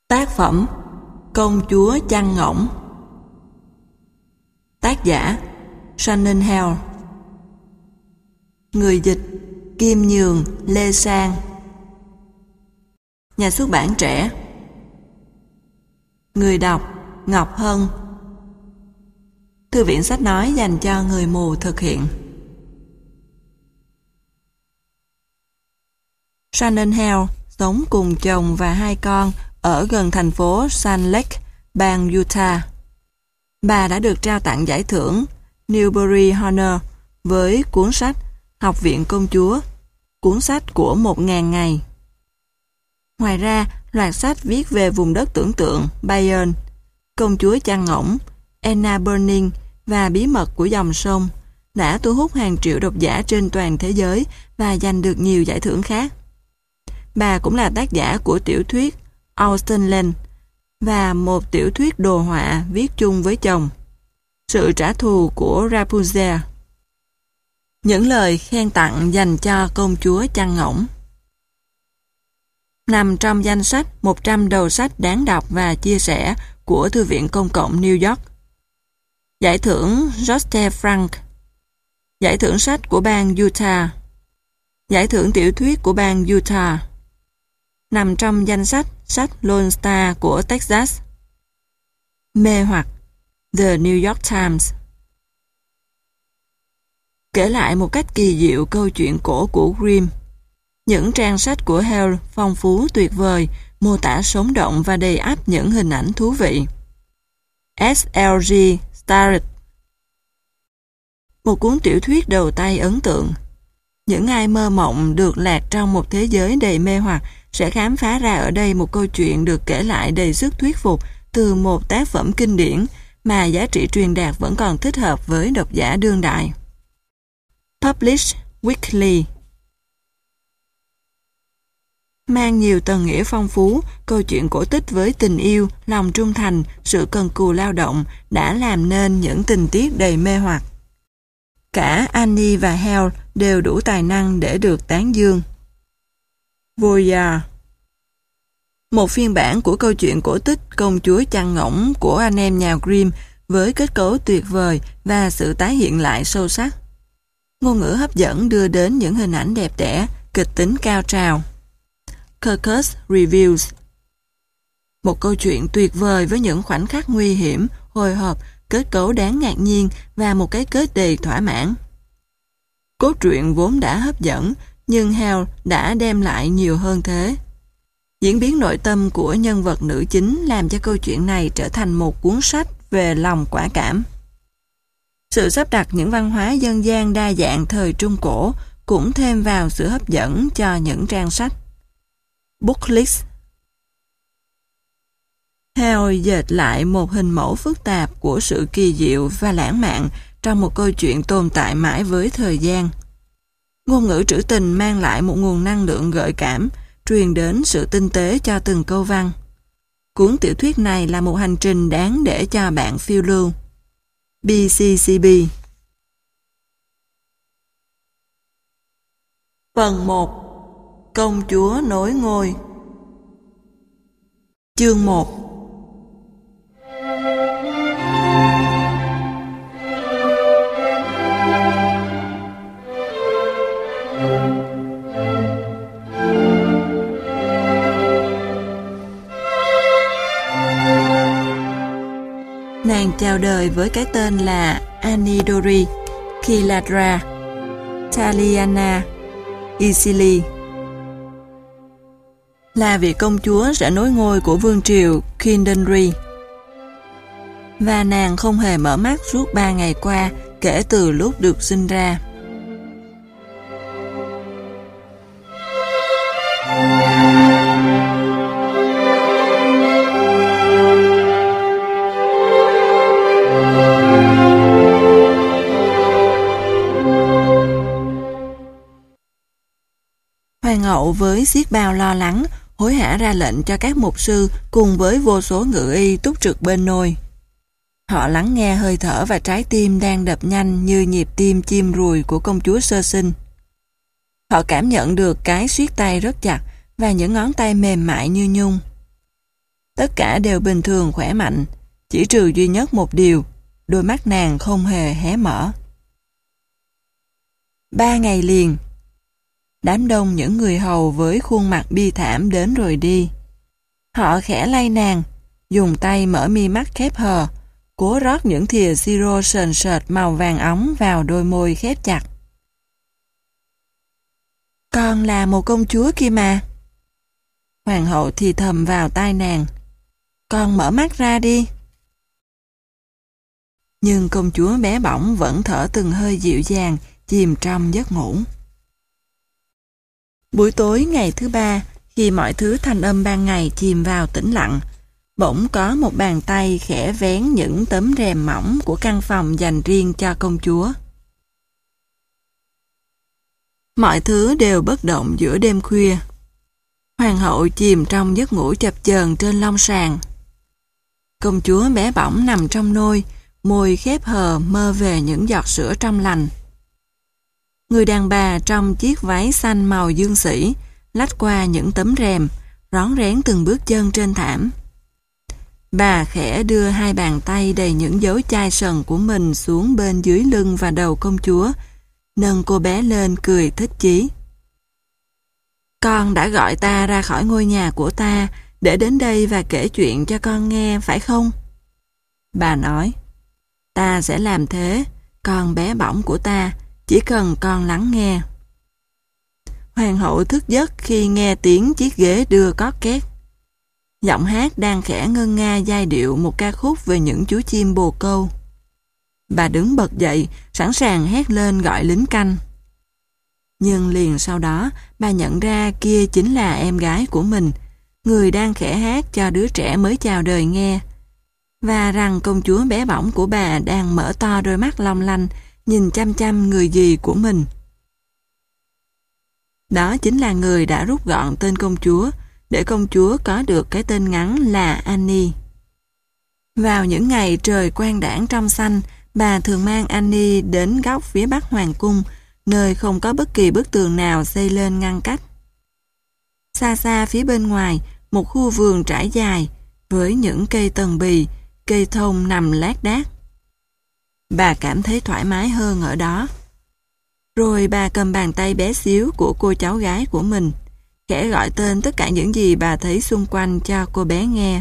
Tác phẩm Công chúa chăn ngỗng. Tác giả Shannon Hale. Người dịch Kim Nhường, Lê Sang. Nhà xuất bản Trẻ. Người đọc Ngọc Hân. Thư viện sách nói dành cho người mù thực hiện. Shannon Hale sống cùng chồng và hai con ở gần thành phố Salt Lake, bang Utah. Bà đã được trao tặng giải thưởng Newbery Honor với cuốn sách Học viện Công chúa, cuốn sách của 1000 ngày. Ngoài ra, loạt sách viết về vùng đất tưởng tượng Bayern, Công chúa chăn ngỗng, Anna Burning và Bí mật của dòng sông đã thu hút hàng triệu độc giả trên toàn thế giới và giành được nhiều giải thưởng khác. Bà cũng là tác giả của tiểu thuyết Austenland và một tiểu thuyết đồ họa viết chung với chồng, Sự trả thù của Rapunzel. Những lời khen tặng dành cho công chúa chăn ngỗng. Nằm trong danh sách 100 đầu sách đáng đọc và chia sẻ của Thư viện Công cộng New York. Giải thưởng Joseph Frank. Giải thưởng sách của bang Utah. Giải thưởng tiểu thuyết của bang Utah. Nằm trong danh sách sách Lone Star của Texas. Mê hoặc The New York Times. Kể lại một cách kỳ diệu câu chuyện cổ của Grimm. Những trang sách của Hale phong phú tuyệt vời, mô tả sống động và đầy ắp những hình ảnh thú vị. S.L.G. Starrett. Một cuốn tiểu thuyết đầu tay ấn tượng. Những ai mơ mộng được lạc trong một thế giới đầy mê hoặc sẽ khám phá ra ở đây một câu chuyện được kể lại đầy sức thuyết phục từ một tác phẩm kinh điển mà giá trị truyền đạt vẫn còn thích hợp với độc giả đương đại. Published Weekly. Mang nhiều tầng nghĩa phong phú, câu chuyện cổ tích với tình yêu, lòng trung thành, sự cần cù lao động đã làm nên những tình tiết đầy mê hoặc. Cả Annie và Hale đều đủ tài năng để được tán dương. Voyage. Một phiên bản của câu chuyện cổ tích Công chúa chăn ngỗng của anh em nhà Grimm với kết cấu tuyệt vời và sự tái hiện lại sâu sắc. Ngôn ngữ hấp dẫn đưa đến những hình ảnh đẹp đẽ, kịch tính cao trào. Kirkus Reviews. Một câu chuyện tuyệt vời với những khoảnh khắc nguy hiểm, hồi hộp, kết cấu đáng ngạc nhiên và một cái kết đầy thỏa mãn. Cốt truyện vốn đã hấp dẫn, nhưng Hale đã đem lại nhiều hơn thế. Diễn biến nội tâm của nhân vật nữ chính làm cho câu chuyện này trở thành một cuốn sách về lòng quả cảm. Sự sắp đặt những văn hóa dân gian đa dạng thời Trung Cổ cũng thêm vào sự hấp dẫn cho những trang sách. Booklist. Hale dệt lại một hình mẫu phức tạp của sự kỳ diệu và lãng mạn trong một câu chuyện tồn tại mãi với thời gian. Ngôn ngữ trữ tình mang lại một nguồn năng lượng gợi cảm, truyền đến sự tinh tế cho từng câu văn. Cuốn tiểu thuyết này là một hành trình đáng để cho bạn phiêu lưu. BCCB. Phần 1. Công chúa nối ngôi. Chương 1. Nàng chào đời với cái tên là Anidori Kiladra Taliana Isili, là vị công chúa sẽ nối ngôi của vương triều Kindenry. Và nàng không hề mở mắt suốt 3 ngày qua kể từ lúc được sinh ra. Hoàng hậu với xiết bao lo lắng, hối hả ra lệnh cho các mục sư cùng với vô số ngự y túc trực bên nôi. Họ lắng nghe hơi thở và trái tim đang đập nhanh như nhịp tim chim ruồi của công chúa sơ sinh. Họ cảm nhận được cái siết tay rất chặt và những ngón tay mềm mại như nhung. Tất cả đều bình thường khỏe mạnh, chỉ trừ duy nhất một điều, đôi mắt nàng không hề hé mở. 3 ngày liền, đám đông những người hầu với khuôn mặt bi thảm đến rồi đi. Họ khẽ lay nàng, dùng tay mở mi mắt khép hờ, cố rót những thìa siro sền sệt màu vàng óng vào đôi môi khép chặt. Con là một công chúa kia mà. Hoàng hậu thì thầm vào tai nàng. Con mở mắt ra đi. Nhưng công chúa bé bỏng vẫn thở từng hơi dịu dàng, chìm trong giấc ngủ. Buổi tối ngày thứ 3, khi mọi thứ thanh âm ban ngày chìm vào tĩnh lặng, bỗng có một bàn tay khẽ vén những tấm rèm mỏng của căn phòng dành riêng cho công chúa. Mọi thứ đều bất động giữa đêm khuya. Hoàng hậu chìm trong giấc ngủ chập chờn trên lông sàn. Công chúa bé bỏng nằm trong nôi, môi khép hờ mơ về những giọt sữa trong lành. Người đàn bà trong chiếc váy xanh màu dương sĩ lách qua những tấm rèm, rón rén từng bước chân trên thảm. Bà khẽ đưa 2 bàn tay đầy những dấu chai sần của mình xuống bên dưới lưng và đầu công chúa, nâng cô bé lên cười thích chí. Con đã gọi ta ra khỏi ngôi nhà của ta để đến đây và kể chuyện cho con nghe, phải không? Bà nói, ta sẽ làm thế, con bé bỏng của ta, chỉ cần con lắng nghe. Hoàng hậu thức giấc khi nghe tiếng chiếc ghế đưa cót két. Giọng hát đang khẽ ngân nga giai điệu một ca khúc về những chú chim bồ câu. Bà đứng bật dậy, sẵn sàng hét lên gọi lính canh. Nhưng liền sau đó, bà nhận ra kia chính là em gái của mình, người đang khẽ hát cho đứa trẻ mới chào đời nghe, và rằng công chúa bé bỏng của bà đang mở to đôi mắt long lanh, nhìn chăm chăm người dì của mình. Đó chính là người đã rút gọn tên công chúa, để công chúa có được cái tên ngắn là Annie. Vào những ngày trời quang đãng trong xanh, bà thường mang Annie đến góc phía bắc hoàng cung, nơi không có bất kỳ bức tường nào xây lên ngăn cách. Xa xa phía bên ngoài, một khu vườn trải dài, với những cây tần bì, cây thông nằm lác đác. Bà cảm thấy thoải mái hơn ở đó. Rồi bà cầm bàn tay bé xíu của cô cháu gái của mình, khẽ gọi tên tất cả những gì bà thấy xung quanh cho cô bé nghe.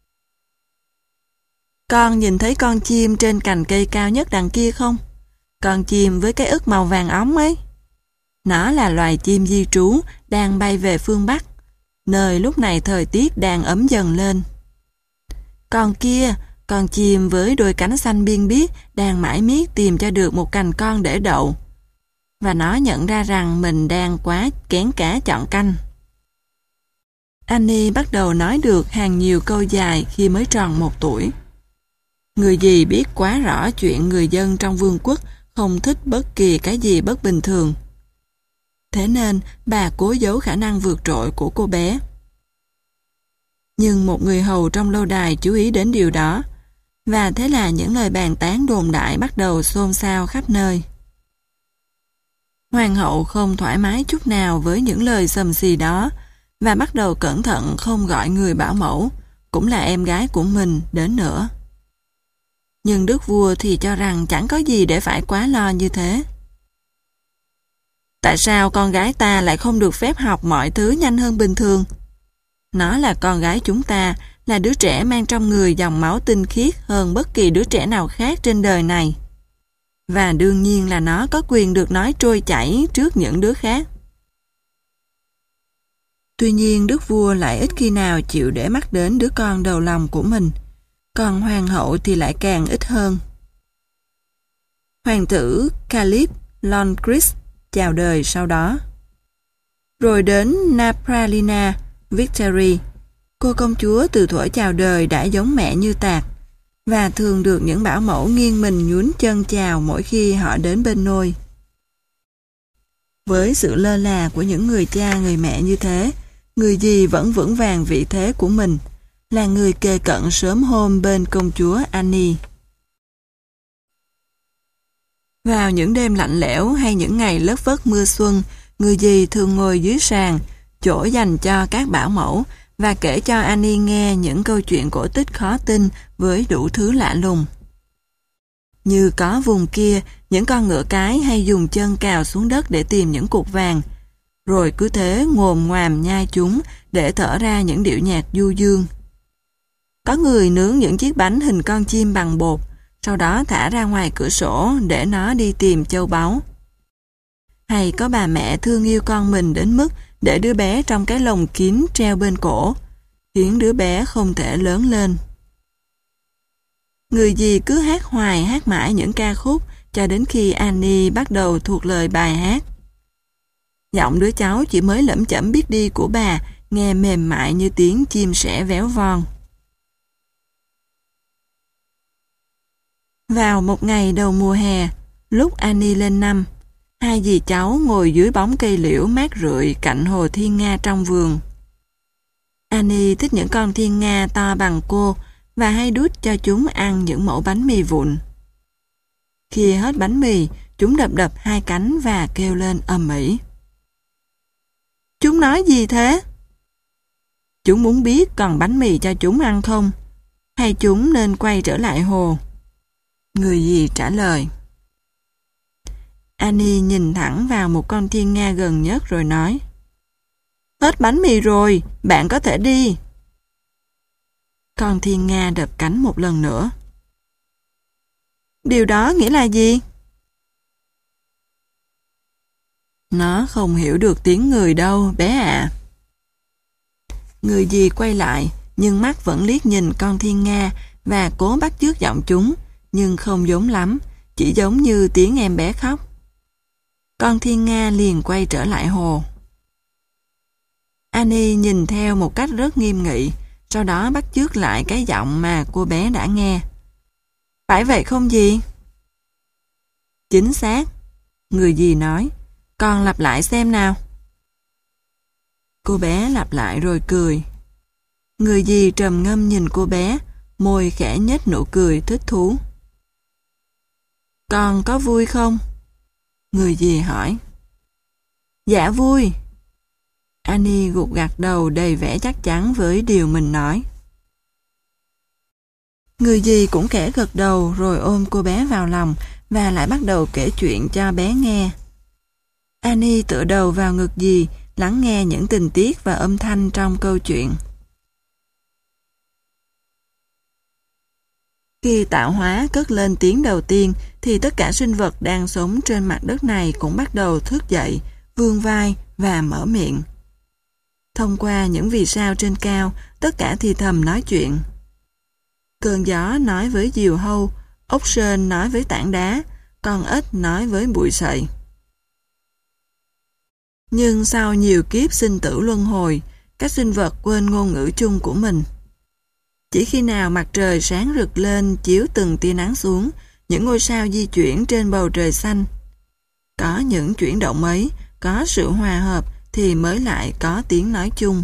Con nhìn thấy con chim trên cành cây cao nhất đằng kia không? Con chim với cái ức màu vàng óng ấy. Nó là loài chim di trú đang bay về phương Bắc, nơi lúc này thời tiết đang ấm dần lên. Còn kia, con chim với đôi cánh xanh biên biếc đang mải miết tìm cho được một cành con để đậu. Và nó nhận ra rằng mình đang quá kén cá chọn canh. Annie bắt đầu nói được hàng nhiều câu dài khi mới tròn 1 tuổi. Người dì biết quá rõ chuyện người dân trong vương quốc không thích bất kỳ cái gì bất bình thường. Thế nên bà cố giấu khả năng vượt trội của cô bé. Nhưng một người hầu trong lâu đài chú ý đến điều đó, và thế là những lời bàn tán đồn đại bắt đầu xôn xao khắp nơi. Hoàng hậu không thoải mái chút nào với những lời xầm xì đó, và bắt đầu cẩn thận không gọi người bảo mẫu, cũng là em gái của mình, đến nữa. Nhưng đức vua thì cho rằng chẳng có gì để phải quá lo như thế. Tại sao con gái ta lại không được phép học mọi thứ nhanh hơn bình thường? Nó là con gái chúng ta, là đứa trẻ mang trong người dòng máu tinh khiết hơn bất kỳ đứa trẻ nào khác trên đời này. Và đương nhiên là nó có quyền được nói trôi chảy trước những đứa khác. Tuy nhiên đức vua lại ít khi nào chịu để mắt đến đứa con đầu lòng của mình, còn hoàng hậu thì lại càng ít hơn. Hoàng tử Caliph Lonchris chào đời sau đó. Rồi đến Napralina Victory, cô công chúa từ thuở chào đời đã giống mẹ như tạc, và thường được những bảo mẫu nghiêng mình nhún chân chào mỗi khi họ đến bên nôi. Với sự lơ là của những người cha người mẹ như thế, người dì vẫn vững vàng vị thế của mình, là người kề cận sớm hôm bên công chúa Annie. Vào những đêm lạnh lẽo hay những ngày lất phất mưa xuân, người dì thường ngồi dưới sàn, chỗ dành cho các bảo mẫu, và kể cho Annie nghe những câu chuyện cổ tích khó tin với đủ thứ lạ lùng. Như có vùng kia, những con ngựa cái hay dùng chân cào xuống đất để tìm những cục vàng, rồi cứ thế ngồm ngoàm nhai chúng để thở ra những điệu nhạc du dương. Có người nướng những chiếc bánh hình con chim bằng bột, sau đó thả ra ngoài cửa sổ để nó đi tìm châu báu. Hay có bà mẹ thương yêu con mình đến mức để đứa bé trong cái lồng kín treo bên cổ, khiến đứa bé không thể lớn lên. Người dì cứ hát hoài hát mãi những ca khúc cho đến khi Annie bắt đầu thuộc lời bài hát. Giọng đứa cháu chỉ mới lẩm chẩm biết đi của bà nghe mềm mại như tiếng chim sẻ véo von. Vào một ngày đầu mùa hè, lúc Annie lên năm, hai dì cháu ngồi dưới bóng cây liễu mát rượi cạnh hồ thiên nga trong vườn. Annie thích những con thiên nga to bằng cô và hay đút cho chúng ăn những mẩu bánh mì vụn. Khi hết bánh mì, chúng đập đập hai cánh và kêu lên ầm ĩ. Chúng nói gì thế? Chúng muốn biết còn bánh mì cho chúng ăn không? Hay chúng nên quay trở lại hồ? Người dì trả lời. Annie nhìn thẳng vào một con thiên nga gần nhất rồi nói: Hết bánh mì rồi, bạn có thể đi. Con thiên nga đập cánh một lần nữa. Điều đó nghĩa là gì? Nó không hiểu được tiếng người đâu, bé ạ. Người dì quay lại, nhưng mắt vẫn liếc nhìn con thiên nga và cố bắt chước giọng chúng, nhưng không giống lắm, chỉ giống như tiếng em bé khóc. Con thiên nga liền quay trở lại hồ. Annie nhìn theo một cách rất nghiêm nghị, sau đó bắt chước lại cái giọng mà cô bé đã nghe. Phải vậy không dì? Chính xác, người dì nói. Con lặp lại xem nào. Cô bé lặp lại rồi cười. Người dì trầm ngâm nhìn cô bé, môi khẽ nhếch nụ cười thích thú. Con có vui không? Người dì hỏi. Dạ vui. Annie gục gặt đầu đầy vẻ chắc chắn với điều mình nói. Người dì cũng khẽ gật đầu rồi ôm cô bé vào lòng và lại bắt đầu kể chuyện cho bé nghe. Annie tựa đầu vào ngực dì, lắng nghe những tình tiết và âm thanh trong câu chuyện. Khi tạo hóa cất lên tiếng đầu tiên, thì tất cả sinh vật đang sống trên mặt đất này cũng bắt đầu thức dậy, vươn vai và mở miệng. Thông qua những vì sao trên cao, tất cả thì thầm nói chuyện. Cơn gió nói với diều hâu, ốc sên nói với tảng đá, con ếch nói với bụi sậy. Nhưng sau nhiều kiếp sinh tử luân hồi, các sinh vật quên ngôn ngữ chung của mình. Chỉ khi nào mặt trời sáng rực lên chiếu từng tia nắng xuống, những ngôi sao di chuyển trên bầu trời xanh. Có những chuyển động ấy, có sự hòa hợp thì mới lại có tiếng nói chung.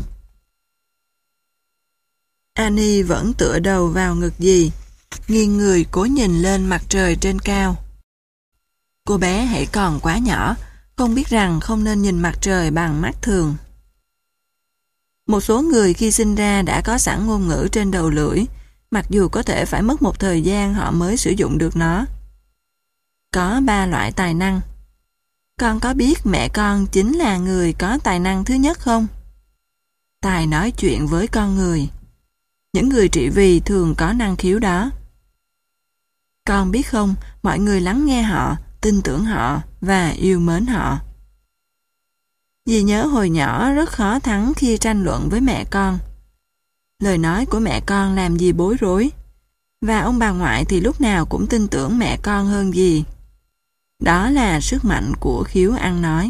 Annie vẫn tựa đầu vào ngực dì, nghiêng người cố nhìn lên mặt trời trên cao. Cô bé hãy còn quá nhỏ, không biết rằng không nên nhìn mặt trời bằng mắt thường. Một số người khi sinh ra đã có sẵn ngôn ngữ trên đầu lưỡi, mặc dù có thể phải mất một thời gian họ mới sử dụng được nó. Có 3 loại tài năng. Con có biết mẹ con chính là người có tài năng thứ nhất không? Tài nói chuyện với con người. Những người trị vì thường có năng khiếu đó. Con biết không, mọi người lắng nghe họ, tin tưởng họ và yêu mến họ. Dì nhớ hồi nhỏ rất khó thắng khi tranh luận với mẹ con. Lời nói của mẹ con làm dì bối rối. Và ông bà ngoại thì lúc nào cũng tin tưởng mẹ con hơn dì. Đó là sức mạnh của khiếu ăn nói.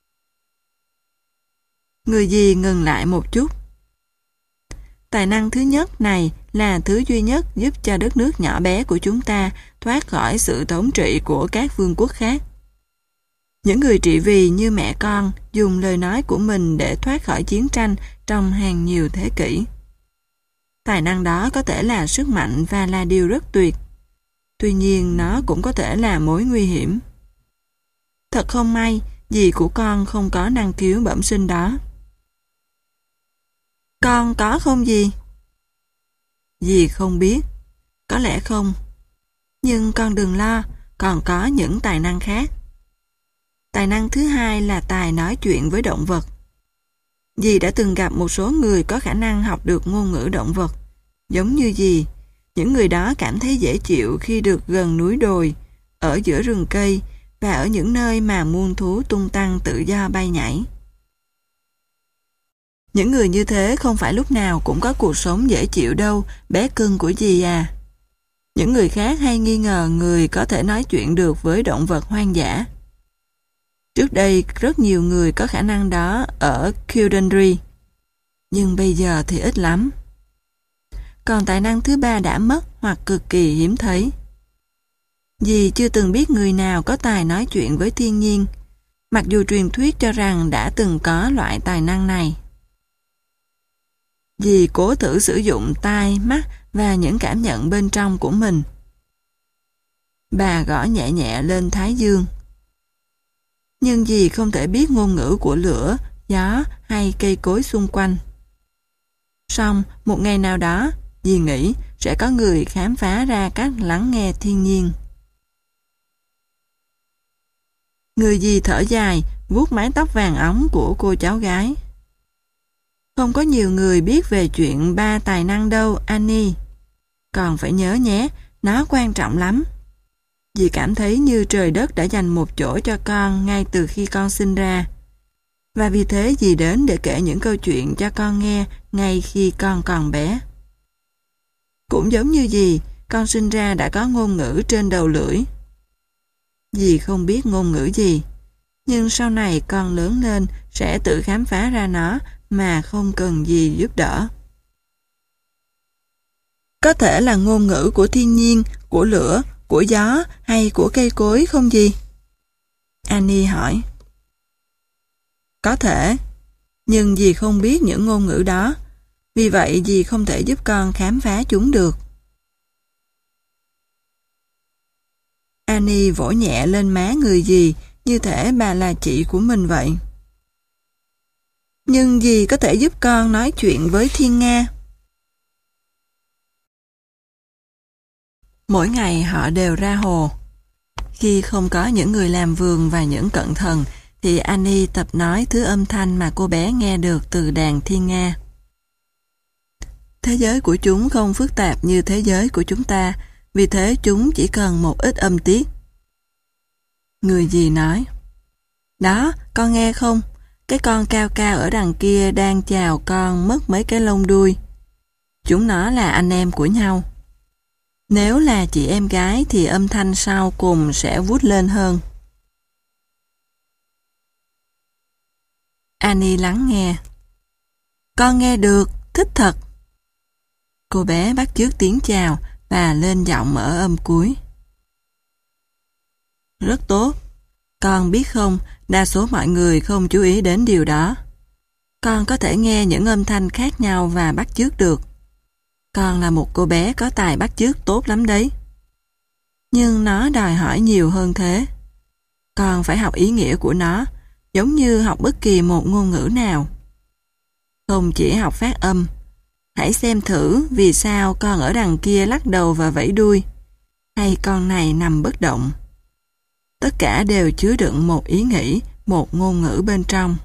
Người dì ngừng lại một chút. Tài năng thứ nhất này là thứ duy nhất giúp cho đất nước nhỏ bé của chúng ta thoát khỏi sự thống trị của các vương quốc khác. Những người trị vì như mẹ con dùng lời nói của mình để thoát khỏi chiến tranh trong hàng nhiều thế kỷ. Tài năng đó có thể là sức mạnh và là điều rất tuyệt. Tuy nhiên nó cũng có thể là mối nguy hiểm. Thật không may, dì của con không có năng khiếu bẩm sinh đó. Con có không dì? Dì không biết. Có lẽ không. Nhưng con đừng lo, còn có những tài năng khác. Tài năng thứ hai là tài nói chuyện với động vật. Dì đã từng gặp một số người có khả năng học được ngôn ngữ động vật. Giống như dì, những người đó cảm thấy dễ chịu khi được gần núi đồi, ở giữa rừng cây và ở những nơi mà muôn thú tung tăng tự do bay nhảy. Những người như thế không phải lúc nào cũng có cuộc sống dễ chịu đâu, bé cưng của dì à. Những người khác hay nghi ngờ người có thể nói chuyện được với động vật hoang dã. Trước đây, rất nhiều người có khả năng đó ở Kildare, nhưng bây giờ thì ít lắm. Còn tài năng thứ ba đã mất hoặc cực kỳ hiếm thấy. Dì chưa từng biết người nào có tài nói chuyện với thiên nhiên, mặc dù truyền thuyết cho rằng đã từng có loại tài năng này. Dì cố thử sử dụng tai, mắt và những cảm nhận bên trong của mình. Bà gõ nhẹ nhẹ lên thái dương. Nhưng dì không thể biết ngôn ngữ của lửa, gió hay cây cối xung quanh. Song, một ngày nào đó, dì nghĩ sẽ có người khám phá ra cách lắng nghe thiên nhiên. Người dì thở dài, vuốt mái tóc vàng óng của cô cháu gái. Không có nhiều người biết về chuyện ba tài năng đâu, Annie. Còn phải nhớ nhé, nó quan trọng lắm. Dì cảm thấy như trời đất đã dành một chỗ cho con ngay từ khi con sinh ra. Và vì thế dì đến để kể những câu chuyện cho con nghe ngay khi con còn bé. Cũng giống như dì, con sinh ra đã có ngôn ngữ trên đầu lưỡi. Dì không biết ngôn ngữ gì, nhưng sau này con lớn lên sẽ tự khám phá ra nó mà không cần dì giúp đỡ. Có thể là ngôn ngữ của thiên nhiên, của lửa, của gió hay của cây cối không dì? Annie hỏi. Có thể, nhưng dì không biết những ngôn ngữ đó, vì vậy dì không thể giúp con khám phá chúng được. Annie vỗ nhẹ lên má người dì như thể bà là chị của mình vậy. Nhưng dì có thể giúp con nói chuyện với thiên nga. Mỗi ngày họ đều ra hồ. Khi không có những người làm vườn và những cận thần, thì Annie tập nói thứ âm thanh mà cô bé nghe được từ đàn thiên nga. Thế giới của chúng không phức tạp như thế giới của chúng ta, vì thế chúng chỉ cần một ít âm tiết. Người dì nói, đó, con nghe không? Cái con cao cao ở đằng kia đang chào con mất mấy cái lông đuôi. Chúng nó là anh em của nhau. Nếu là chị em gái thì âm thanh sau cùng sẽ vút lên hơn. Annie lắng nghe. Con nghe được, thích thật. Cô bé bắt chước tiếng chào và lên giọng ở âm cuối. Rất tốt. Con biết không, đa số mọi người không chú ý đến điều đó. Con có thể nghe những âm thanh khác nhau và bắt chước được. Con là một cô bé có tài bắt chước tốt lắm đấy. Nhưng nó đòi hỏi nhiều hơn thế. Con phải học ý nghĩa của nó, giống như học bất kỳ một ngôn ngữ nào. Không chỉ học phát âm. Hãy xem thử vì sao con ở đằng kia lắc đầu và vẫy đuôi, hay con này nằm bất động. Tất cả đều chứa đựng một ý nghĩ, một ngôn ngữ bên trong.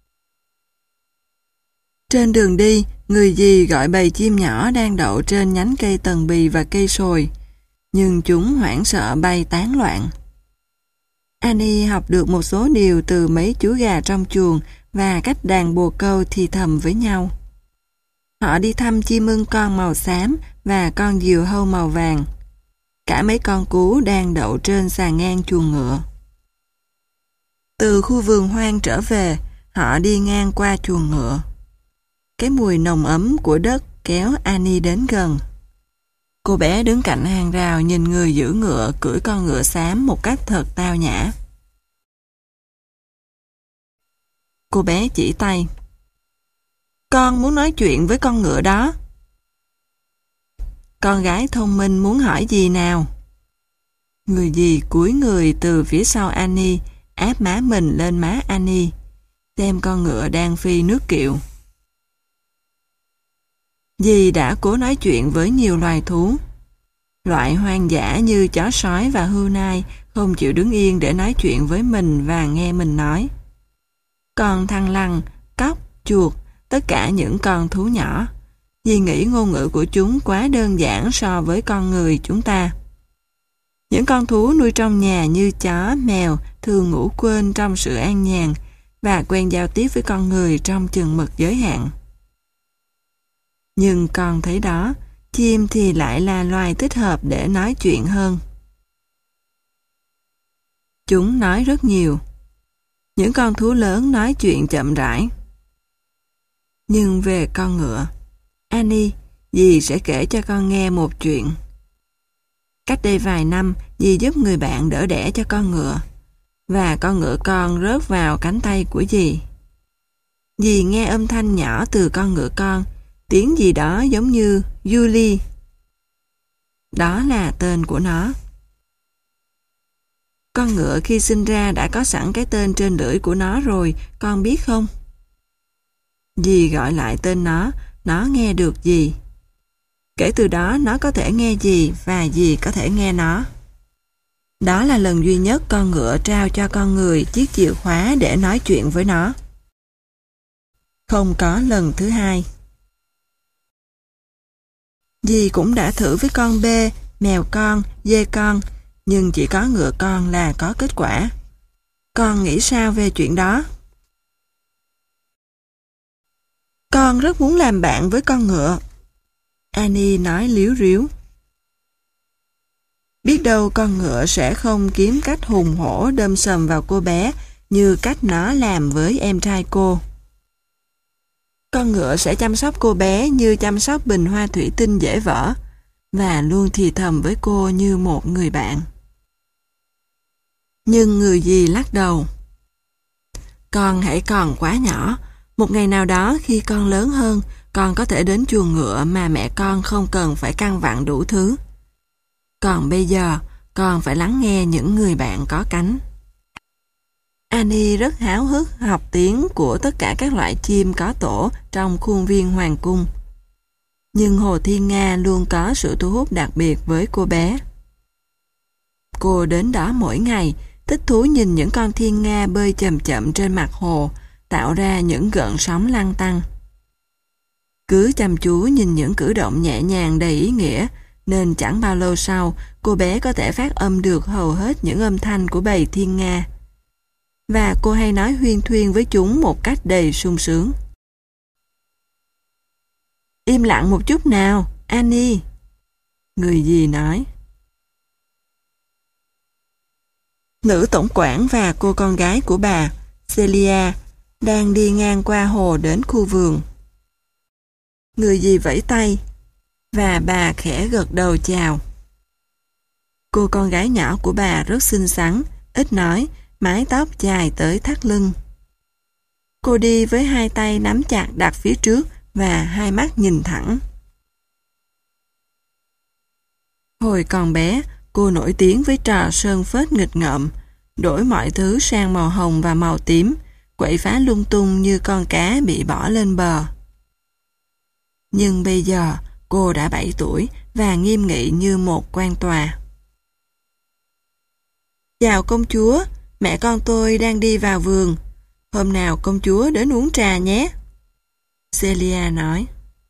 Trên đường đi, người dì gọi bầy chim nhỏ đang đậu trên nhánh cây tần bì và cây sồi, nhưng chúng hoảng sợ bay tán loạn. Annie học được một số điều từ mấy chú gà trong chuồng và cách đàn bồ câu thì thầm với nhau. Họ đi thăm chim ưng con màu xám và con diều hâu màu vàng. Cả mấy con cú đang đậu trên xà ngang chuồng ngựa. Từ khu vườn hoang trở về, họ đi ngang qua chuồng ngựa. Cái mùi nồng ấm của đất kéo Annie đến gần. Cô bé đứng cạnh hàng rào nhìn người giữ ngựa cưỡi con ngựa xám một cách thật tao nhã. Cô bé chỉ tay. Con muốn nói chuyện với con ngựa đó. Con gái thông minh muốn hỏi gì nào? Người dì cúi người từ phía sau Annie, áp má mình lên má Annie, xem con ngựa đang phi nước kiệu. Dì đã cố nói chuyện với nhiều loài thú. Loại hoang dã như chó sói và hươu nai không chịu đứng yên để nói chuyện với mình và nghe mình nói. Còn thằn lằn, cóc, chuột, tất cả những con thú nhỏ, dì nghĩ ngôn ngữ của chúng quá đơn giản so với con người chúng ta. Những con thú nuôi trong nhà như chó, mèo thường ngủ quên trong sự an nhàn và quen giao tiếp với con người trong chừng mực giới hạn. Nhưng con thấy đó, chim thì lại là loài thích hợp để nói chuyện hơn. Chúng nói rất nhiều. Những con thú lớn nói chuyện chậm rãi. Nhưng về con ngựa, Annie, dì sẽ kể cho con nghe một chuyện. Cách đây vài năm, dì giúp người bạn đỡ đẻ cho con ngựa, và con ngựa con rớt vào cánh tay của dì. Dì nghe âm thanh nhỏ từ con ngựa con, tiếng gì đó giống như Julie. Đó là tên của nó. Con ngựa khi sinh ra đã có sẵn cái tên trên lưỡi của nó rồi, con biết không? Dì gọi lại tên nó nghe được dì. Kể từ đó nó có thể nghe dì và dì có thể nghe nó. Đó là lần duy nhất con ngựa trao cho con người chiếc chìa khóa để nói chuyện với nó. Không có lần thứ hai. Dì cũng đã thử với con bê, mèo con, dê con, nhưng chỉ có ngựa con là có kết quả. Con nghĩ sao về chuyện đó? Con rất muốn làm bạn với con ngựa. Annie nói líu ríu. Biết đâu con ngựa sẽ không kiếm cách hùng hổ đâm sầm vào cô bé như cách nó làm với em trai cô. Con ngựa sẽ chăm sóc cô bé như chăm sóc bình hoa thủy tinh dễ vỡ và luôn thì thầm với cô như một người bạn. Nhưng người dì lắc đầu. Con hãy còn quá nhỏ. Một ngày nào đó khi con lớn hơn, con có thể đến chuồng ngựa mà mẹ con không cần phải căn vặn đủ thứ. Còn bây giờ, con phải lắng nghe những người bạn có cánh. Annie rất háo hức học tiếng của tất cả các loại chim có tổ trong khuôn viên hoàng cung. Nhưng Hồ Thiên Nga luôn có sự thu hút đặc biệt với cô bé. Cô đến đó mỗi ngày, thích thú nhìn những con thiên nga bơi chậm chậm trên mặt hồ, tạo ra những gợn sóng lăn tăn. Cứ chăm chú nhìn những cử động nhẹ nhàng đầy ý nghĩa, nên chẳng bao lâu sau, cô bé có thể phát âm được hầu hết những âm thanh của bầy thiên nga. Và cô hay nói huyên thuyên với chúng một cách đầy sung sướng. Im lặng một chút nào, Annie. Người dì nói. Nữ tổng quản và cô con gái của bà, Celia, đang đi ngang qua hồ đến khu vườn. Người dì vẫy tay, và bà khẽ gật đầu chào. Cô con gái nhỏ của bà rất xinh xắn, ít nói, mái tóc dài tới thắt lưng. Cô đi với hai tay nắm chặt đặt phía trước và hai mắt nhìn thẳng. Hồi còn bé, cô nổi tiếng với trò sơn phết nghịch ngợm, đổi mọi thứ sang màu hồng và màu tím, quậy phá lung tung như con cá bị bỏ lên bờ. Nhưng bây giờ, cô đã 7 tuổi và nghiêm nghị như một quan tòa. Chào công chúa, mẹ con tôi đang đi vào vườn. Hôm nào công chúa đến uống trà nhé. Celia nói.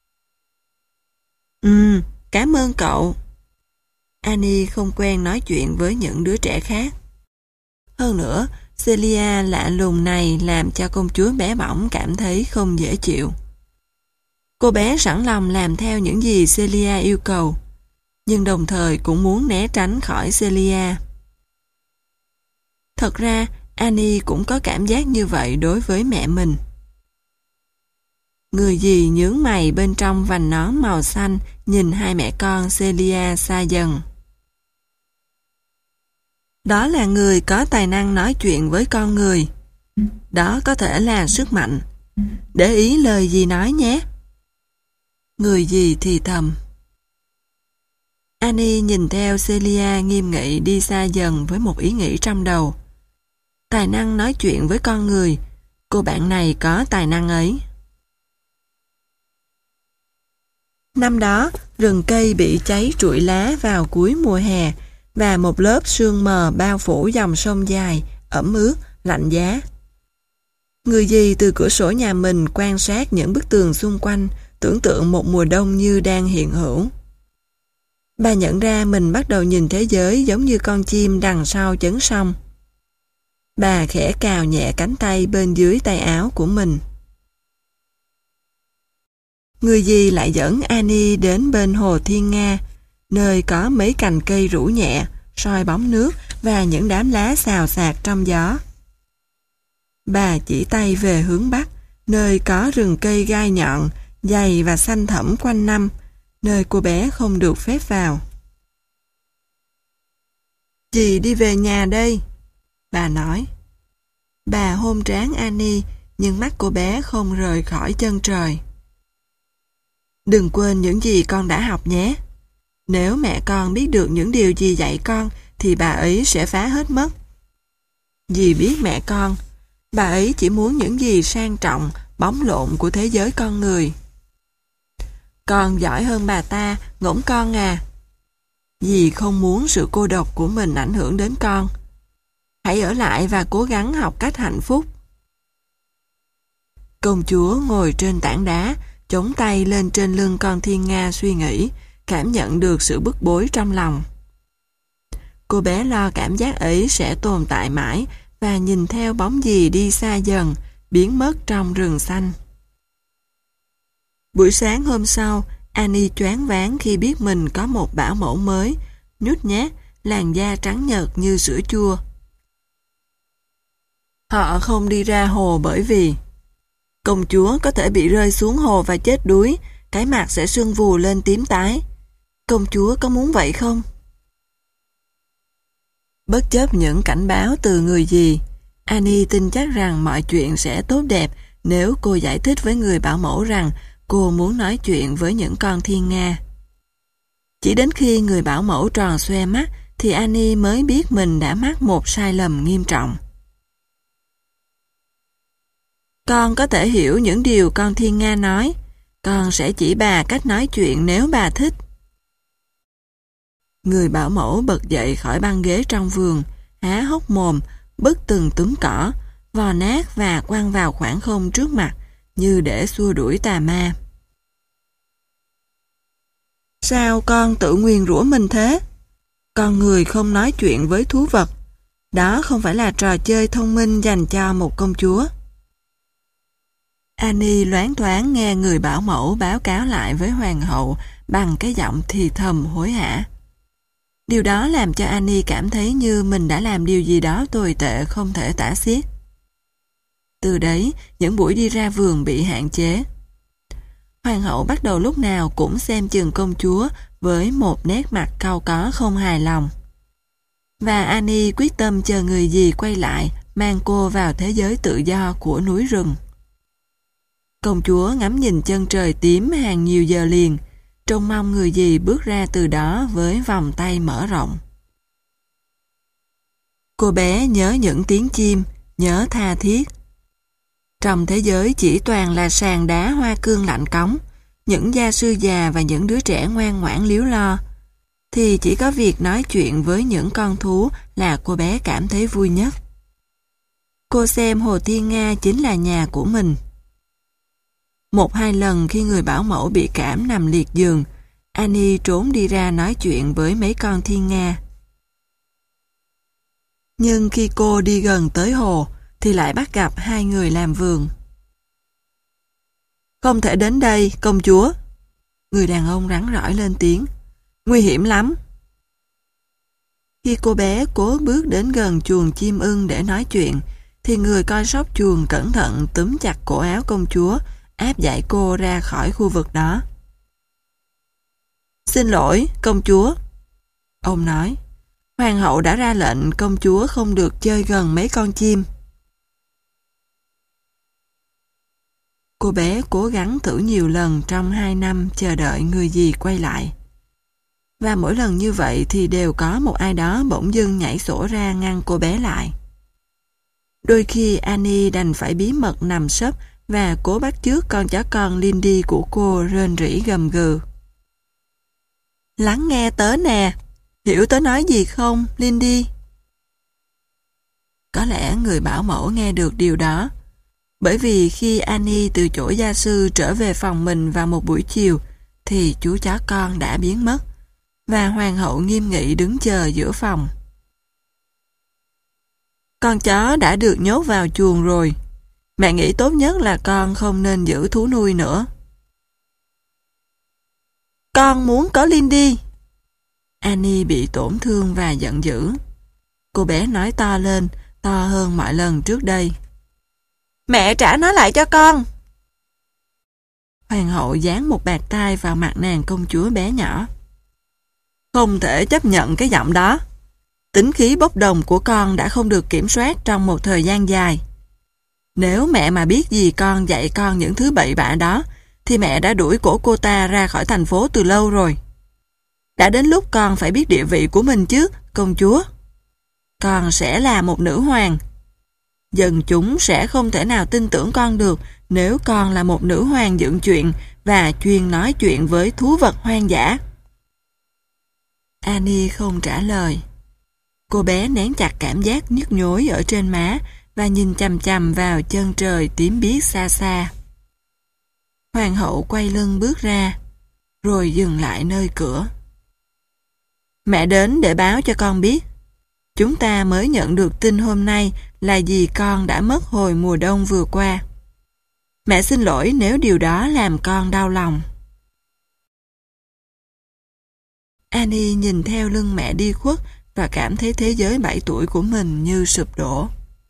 Cảm ơn cậu. Annie không quen nói chuyện với những đứa trẻ khác. Hơn nữa, Celia lạ lùng này làm cho công chúa bé bỏng cảm thấy không dễ chịu. Cô bé sẵn lòng làm theo những gì Celia yêu cầu, nhưng đồng thời cũng muốn né tránh khỏi Celia. Thật ra, Annie cũng có cảm giác như vậy đối với mẹ mình. Người dì nhướng mày bên trong vành nón màu xanh nhìn hai mẹ con Celia xa dần. Đó là người có tài năng nói chuyện với con người. Đó có thể là sức mạnh. Để ý lời dì nói nhé. Người dì thì thầm. Annie nhìn theo Celia nghiêm nghị đi xa dần với một ý nghĩ trong đầu. Tài năng nói chuyện với con người. Cô bạn này có tài năng ấy. Năm đó, rừng cây bị cháy trụi lá vào cuối mùa hè và một lớp sương mờ bao phủ dòng sông dài, ẩm ướt, lạnh giá. Người dì từ cửa sổ nhà mình quan sát những bức tường xung quanh, tưởng tượng một mùa đông như đang hiện hữu. Bà nhận ra mình bắt đầu nhìn thế giới giống như con chim đằng sau chấn sông. Bà khẽ cào nhẹ cánh tay bên dưới tay áo của mình. Người dì lại dẫn Annie đến bên hồ Thiên Nga, nơi có mấy cành cây rũ nhẹ, soi bóng nước và những đám lá xào xạc trong gió. Bà chỉ tay về hướng Bắc, nơi có rừng cây gai nhọn, dày và xanh thẳm quanh năm, nơi cô bé không được phép vào. Dì đi về nhà đây, bà nói. Bà hôn trán Annie, nhưng mắt cô bé không rời khỏi chân trời. Đừng quên những gì con đã học nhé. Nếu mẹ con biết được những điều dì dạy con, thì bà ấy sẽ phá hết mất. Dì biết mẹ con, bà ấy chỉ muốn những gì sang trọng, bóng lộn của thế giới con người. Con giỏi hơn bà ta, ngỗng con à. Dì không muốn sự cô độc của mình ảnh hưởng đến con. Hãy ở lại và cố gắng học cách hạnh phúc. Công chúa ngồi trên tảng đá, chống tay lên trên lưng con Thiên Nga suy nghĩ, cảm nhận được sự bức bối trong lòng. Cô bé lo cảm giác ấy sẽ tồn tại mãi và nhìn theo bóng dì đi xa dần, biến mất trong rừng xanh. Buổi sáng hôm sau, Annie choáng váng khi biết mình có một bảo mẫu mới, nhút nhát, làn da trắng nhợt như sữa chua. Họ không đi ra hồ bởi vì công chúa có thể bị rơi xuống hồ và chết đuối, cái mặt sẽ sưng vù lên tím tái. Công chúa có muốn vậy không? Bất chấp những cảnh báo từ người dì, Annie tin chắc rằng mọi chuyện sẽ tốt đẹp nếu cô giải thích với người bảo mẫu rằng cô muốn nói chuyện với những con thiên nga. Chỉ đến khi người bảo mẫu tròn xoe mắt thì Annie mới biết mình đã mắc một sai lầm nghiêm trọng. Con có thể hiểu những điều con thiên nga nói. Con sẽ chỉ bà cách nói chuyện nếu bà thích. Người bảo mẫu bật dậy khỏi băng ghế trong vườn, há hốc mồm, bứt từng túm cỏ, vò nát và quăng vào khoảng không trước mặt, như để xua đuổi tà ma. Sao con tự nguyền rủa mình thế? Con người không nói chuyện với thú vật. Đó không phải là trò chơi thông minh dành cho một công chúa. Annie loáng thoáng nghe người bảo mẫu báo cáo lại với hoàng hậu bằng cái giọng thì thầm hối hả. Điều đó làm cho Annie cảm thấy như mình đã làm điều gì đó tồi tệ không thể tả xiết. Từ đấy, những buổi đi ra vườn bị hạn chế. Hoàng hậu bắt đầu lúc nào cũng xem chừng công chúa với một nét mặt cau có không hài lòng. Và Annie quyết tâm chờ người dì quay lại, mang cô vào thế giới tự do của núi rừng. Công chúa ngắm nhìn chân trời tím hàng nhiều giờ liền, trông mong người dì bước ra từ đó với vòng tay mở rộng. Cô bé nhớ những tiếng chim, nhớ tha thiết. Trong thế giới chỉ toàn là sàn đá hoa cương lạnh cống, những gia sư già và những đứa trẻ ngoan ngoãn líu lo, thì chỉ có việc nói chuyện với những con thú là cô bé cảm thấy vui nhất. Cô xem hồ Thiên Nga chính là nhà của mình. Một hai lần khi người bảo mẫu bị cảm nằm liệt giường, Annie trốn đi ra nói chuyện với mấy con thiên nga. Nhưng khi cô đi gần tới hồ, thì lại bắt gặp hai người làm vườn. Không thể đến đây, công chúa. Người đàn ông rắn rỏi lên tiếng. Nguy hiểm lắm. Khi cô bé cố bước đến gần chuồng chim ưng để nói chuyện, thì người coi sóc chuồng cẩn thận túm chặt cổ áo công chúa, áp giải cô ra khỏi khu vực đó. Xin lỗi, công chúa. Ông nói, hoàng hậu đã ra lệnh công chúa không được chơi gần mấy con chim. Cô bé cố gắng thử nhiều lần trong 2 năm chờ đợi người dì quay lại. Và mỗi lần như vậy thì đều có một ai đó bỗng dưng nhảy sổ ra ngăn cô bé lại. Đôi khi Annie đành phải bí mật nằm sấp và cố bắt chước con chó con Lindy của cô rên rỉ gầm gừ. Lắng nghe tớ nè. Hiểu tớ nói gì không, Lindy? Có lẽ người bảo mẫu nghe được điều đó. Bởi vì khi Annie từ chỗ gia sư trở về phòng mình vào một buổi chiều, thì chú chó con đã biến mất, và hoàng hậu nghiêm nghị đứng chờ giữa phòng. Con chó đã được nhốt vào chuồng rồi. Mẹ nghĩ tốt nhất là con không nên giữ thú nuôi nữa. Con muốn có Lindy. Annie bị tổn thương và giận dữ. Cô bé nói to lên, to hơn mọi lần trước đây. Mẹ trả nó lại cho con. Hoàng hậu giáng một bạt tai vào mặt nàng công chúa bé nhỏ. Không thể chấp nhận cái giọng đó. Tính khí bốc đồng của con đã không được kiểm soát trong một thời gian dài. Nếu mẹ mà biết gì con dạy con những thứ bậy bạ đó, thì mẹ đã đuổi cổ cô ta ra khỏi thành phố từ lâu rồi. Đã đến lúc con phải biết địa vị của mình chứ, công chúa. Con sẽ là một nữ hoàng. Dân chúng sẽ không thể nào tin tưởng con được nếu con là một nữ hoàng dựng chuyện và chuyên nói chuyện với thú vật hoang dã. Annie không trả lời. Cô bé nén chặt cảm giác nhức nhối ở trên má và nhìn chằm chằm vào chân trời tím biếc xa xa. Hoàng hậu quay lưng bước ra, rồi dừng lại nơi cửa. Mẹ đến để báo cho con biết. Chúng ta mới nhận được tin hôm nay là dì con đã mất hồi mùa đông vừa qua. Mẹ xin lỗi nếu điều đó làm con đau lòng. Annie nhìn theo lưng mẹ đi khuất và cảm thấy thế giới 7 tuổi của mình như sụp đổ.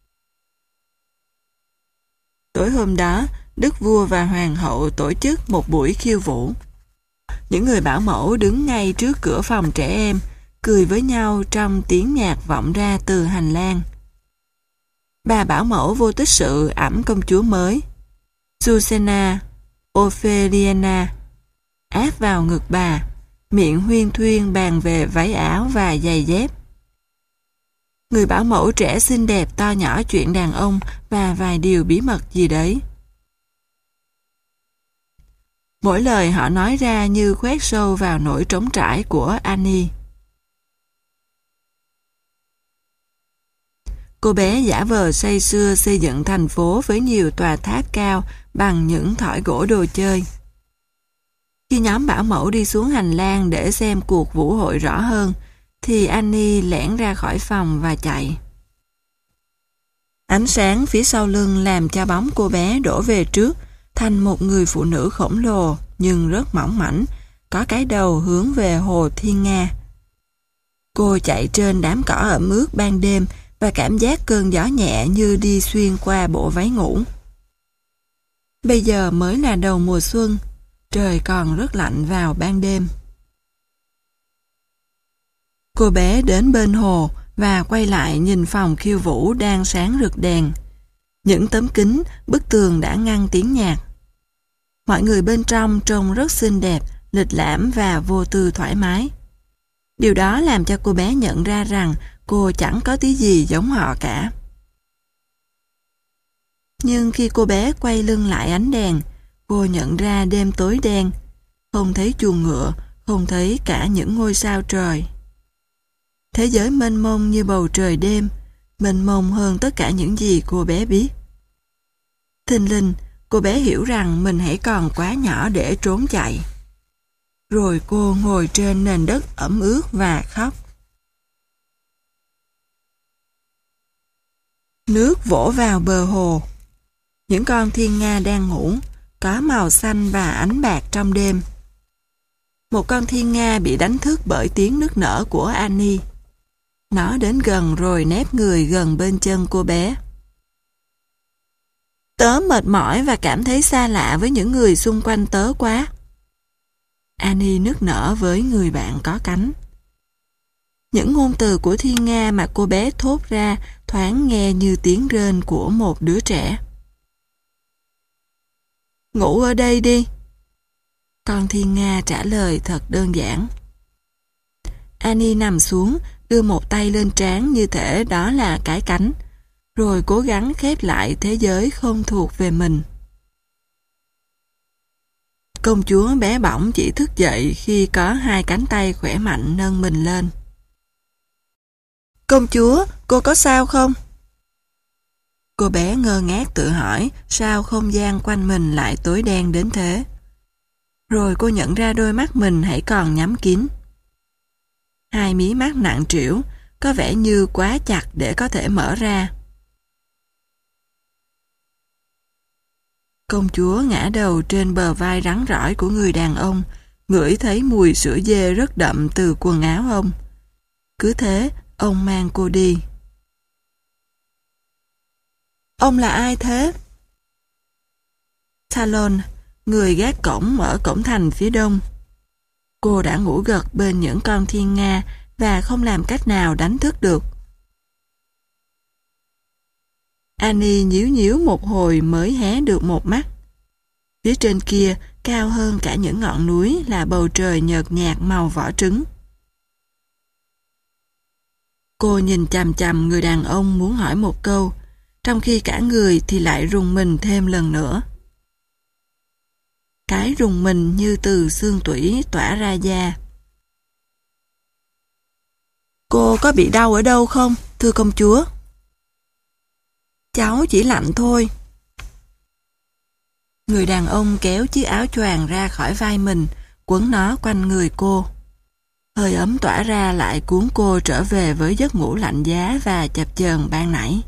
Tối hôm đó, đức vua và hoàng hậu tổ chức một buổi khiêu vũ. Những người bảo mẫu đứng ngay trước cửa phòng trẻ em, cười với nhau trong tiếng nhạc vọng ra từ hành lang. Bà bảo mẫu vô tích sự ẵm công chúa mới, Susanna Opheliana, áp vào ngực bà, miệng huyên thuyên bàn về váy áo và giày dép. Người bảo mẫu trẻ xinh đẹp to nhỏ chuyện đàn ông và vài điều bí mật gì đấy. Mỗi lời họ nói ra như khoét sâu vào nỗi trống trải của Annie. Cô bé giả vờ say sưa xây dựng thành phố với nhiều tòa tháp cao bằng những thỏi gỗ đồ chơi. Khi nhóm bảo mẫu đi xuống hành lang để xem cuộc vũ hội rõ hơn, thì Annie lẻn ra khỏi phòng và chạy. Ánh sáng phía sau lưng làm cho bóng cô bé đổ về trước, thành một người phụ nữ khổng lồ nhưng rất mỏng mảnh, có cái đầu hướng về hồ Thiên Nga. Cô chạy trên đám cỏ ẩm ướt ban đêm và cảm giác cơn gió nhẹ như đi xuyên qua bộ váy ngủ. Bây giờ mới là đầu mùa xuân, trời còn rất lạnh vào ban đêm. Cô bé đến bên hồ và quay lại nhìn phòng khiêu vũ đang sáng rực đèn. Những tấm kính, bức tường đã ngăn tiếng nhạc. Mọi người bên trong trông rất xinh đẹp, lịch lãm và vô tư thoải mái. Điều đó làm cho cô bé nhận ra rằng cô chẳng có tí gì giống họ cả. Nhưng khi cô bé quay lưng lại ánh đèn, cô nhận ra đêm tối đen, không thấy chuồng ngựa, không thấy cả những ngôi sao trời. Thế giới mênh mông như bầu trời đêm, mênh mông hơn tất cả những gì cô bé biết. Thình lình, cô bé hiểu rằng mình hãy còn quá nhỏ để trốn chạy. Rồi cô ngồi trên nền đất ẩm ướt và khóc. Nước vỗ vào bờ hồ. Những con thiên nga đang ngủ, có màu xanh và ánh bạc trong đêm. Một con thiên nga bị đánh thức bởi tiếng nức nở của Annie. Nó đến gần rồi nép người gần bên chân cô bé. Tớ mệt mỏi và cảm thấy xa lạ với những người xung quanh tớ quá. Annie nức nở với người bạn có cánh. Những ngôn từ của thiên nga mà cô bé thốt ra thoáng nghe như tiếng rên của một đứa trẻ. Ngủ ở đây đi. Con thiên nga trả lời thật đơn giản. Annie nằm xuống, đưa một tay lên trán như thể đó là cái cánh, rồi cố gắng khép lại thế giới không thuộc về mình. Công chúa bé bỏng chỉ thức dậy khi có hai cánh tay khỏe mạnh nâng mình lên. Công chúa, cô có sao không? Cô bé ngơ ngác tự hỏi sao không gian quanh mình lại tối đen đến thế. Rồi cô nhận ra đôi mắt mình hãy còn nhắm kín. Hai mí mắt nặng trĩu, có vẻ như quá chặt để có thể mở ra. Công chúa ngã đầu trên bờ vai rắn rỏi của người đàn ông, ngửi thấy mùi sữa dê rất đậm từ quần áo ông. Cứ thế, ông mang cô đi. Ông là ai thế? Talon, người gác cổng ở cổng thành phía đông. Cô đã ngủ gật bên những con thiên nga và không làm cách nào đánh thức được. Annie nhíu nhíu một hồi mới hé được một mắt. Phía trên kia, cao hơn cả những ngọn núi là bầu trời nhợt nhạt màu vỏ trứng. Cô nhìn chằm chằm người đàn ông muốn hỏi một câu, trong khi cả người thì lại rùng mình thêm lần nữa. Cái rùng mình như từ xương tủy tỏa ra da. Cô có bị đau ở đâu không, thưa công chúa? Cháu chỉ lạnh thôi. Người đàn ông kéo chiếc áo choàng ra khỏi vai mình, quấn nó quanh người cô. Hơi ấm tỏa ra lại cuốn cô trở về với giấc ngủ lạnh giá và chập chờn ban nãy.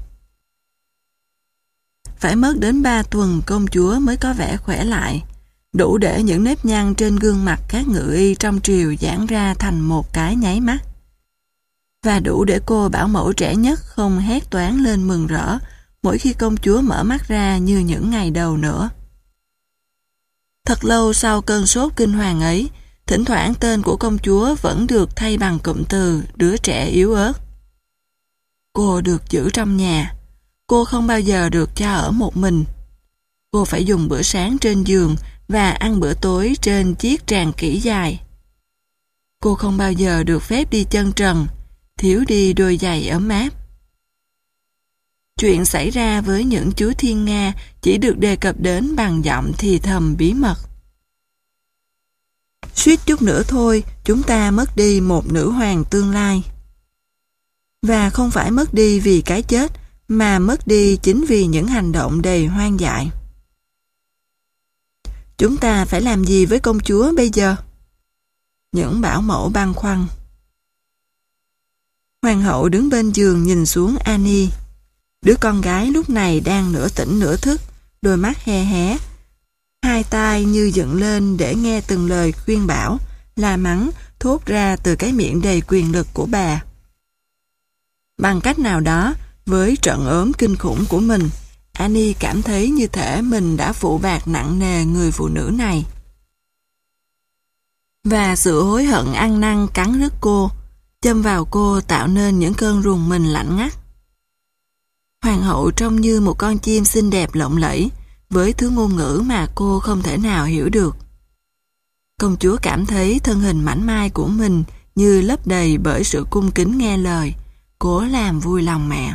Phải mất đến 3 tuần công chúa mới có vẻ khỏe lại, đủ để những nếp nhăn trên gương mặt các ngự y trong triều giãn ra thành một cái nháy mắt. Và đủ để cô bảo mẫu trẻ nhất không hét toáng lên mừng rỡ mỗi khi công chúa mở mắt ra như những ngày đầu nữa. Thật lâu sau cơn sốt kinh hoàng ấy, thỉnh thoảng tên của công chúa vẫn được thay bằng cụm từ đứa trẻ yếu ớt. Cô được giữ trong nhà. Cô không bao giờ được cho ở một mình. Cô phải dùng bữa sáng trên giường và ăn bữa tối trên chiếc tràng kỹ dài. Cô không bao giờ được phép đi chân trần, thiếu đi đôi giày ấm áp. Chuyện xảy ra với những chú thiên nga chỉ được đề cập đến bằng giọng thì thầm bí mật. Suýt chút nữa thôi, chúng ta mất đi một nữ hoàng tương lai. Và không phải mất đi vì cái chết, mà mất đi chính vì những hành động đầy hoang dại. Chúng ta phải làm gì với công chúa bây giờ? Những bảo mẫu băn khoăn. Hoàng hậu đứng bên giường nhìn xuống Annie. Đứa con gái lúc này đang nửa tỉnh nửa thức, đôi mắt he hé. Hai tai như dựng lên để nghe từng lời khuyên bảo, la mắng thốt ra từ cái miệng đầy quyền lực của bà. Bằng cách nào đó, với trận ốm kinh khủng của mình, Annie cảm thấy như thể mình đã phụ bạc nặng nề người phụ nữ này. Và sự hối hận ăn năn cắn rứt cô, châm vào cô tạo nên những cơn rùng mình lạnh ngắt. Hoàng hậu trông như một con chim xinh đẹp lộng lẫy, với thứ ngôn ngữ mà cô không thể nào hiểu được. Công chúa cảm thấy thân hình mảnh mai của mình như lấp đầy bởi sự cung kính nghe lời, cố làm vui lòng mẹ.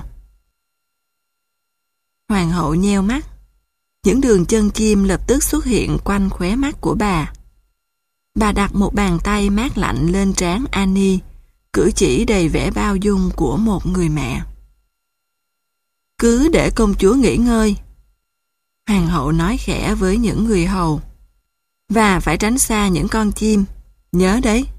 Hoàng hậu nheo mắt. Những đường chân chim lập tức xuất hiện quanh khóe mắt của bà. Bà đặt một bàn tay mát lạnh lên trán Annie, cử chỉ đầy vẻ bao dung của một người mẹ. Cứ để công chúa nghỉ ngơi. Hoàng hậu nói khẽ với những người hầu. Và phải tránh xa những con chim. Nhớ đấy.